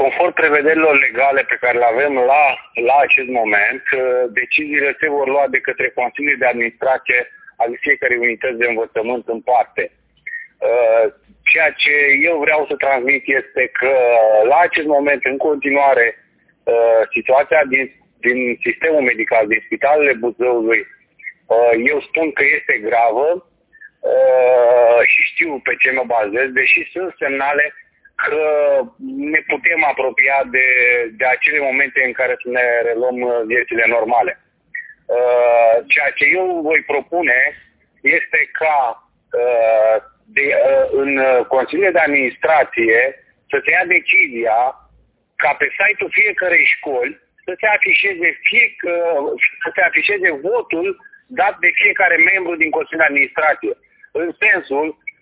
conform prevederilor legale pe care le avem la acest moment, deciziile se vor lua de către Consiliul de Administrație al fiecărei unități de învățământ în parte. Ceea ce eu vreau să transmit este că la acest moment, în continuare, situația din sistemul medical, din spitalele Buzăului, eu spun că este gravă și știu pe ce mă bazez, deși sunt semnale că ne putem apropia de acele momente în care să ne reluăm viețile normale. Ceea ce eu voi propune este ca în Consiliul de Administrație să se ia decizia ca pe site-ul fiecărei școli să se afișeze votul dat de fiecare membru din Consiliul de Administrație. În sensul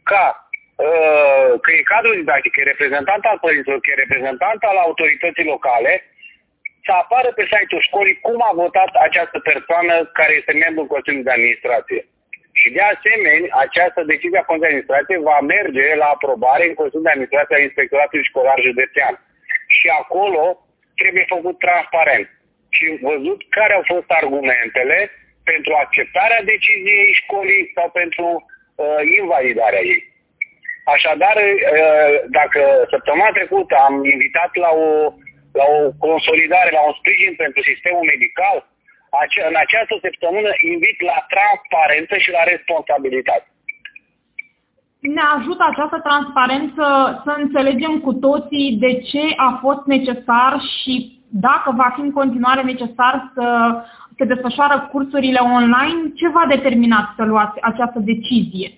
că e cadrul didactic, că e reprezentant al părinților, că e reprezentant al autorității locale, să apară pe site-ul școlii cum a votat această persoană care este membru în Consiliul de Administrație. Și de asemenea, această decizie a Consiliului de Administrație va merge la aprobare în Consiliul de Administrație al Inspectoratului Școlar Județean. Și acolo trebuie făcut transparent și văzut care au fost argumentele pentru acceptarea deciziei școlii sau pentru invalidarea ei. Așadar, dacă săptămâna trecută am invitat la o consolidare, la un sprijin pentru sistemul medical, în această săptămână invit la transparență și la responsabilitate. Ne ajută această transparență să înțelegem cu toții de ce a fost necesar și dacă va fi în continuare necesar să se desfășoară cursurile online, ce v-a determinat să luați această decizie?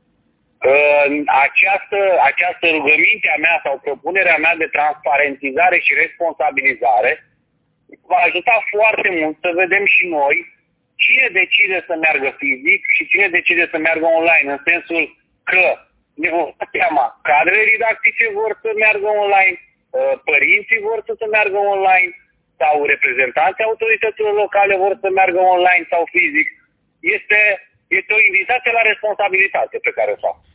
Această rugăminte a mea sau propunerea mea de transparentizare și responsabilizare va ajuta foarte mult să vedem și noi cine decide să meargă fizic și cine decide să meargă online, în sensul că ne vom da seama, cadrele didactice vor să meargă online, părinții vor să meargă online sau reprezentanții autorităților locale vor să meargă online sau fizic. Este o invitație la responsabilitate pe care o fac.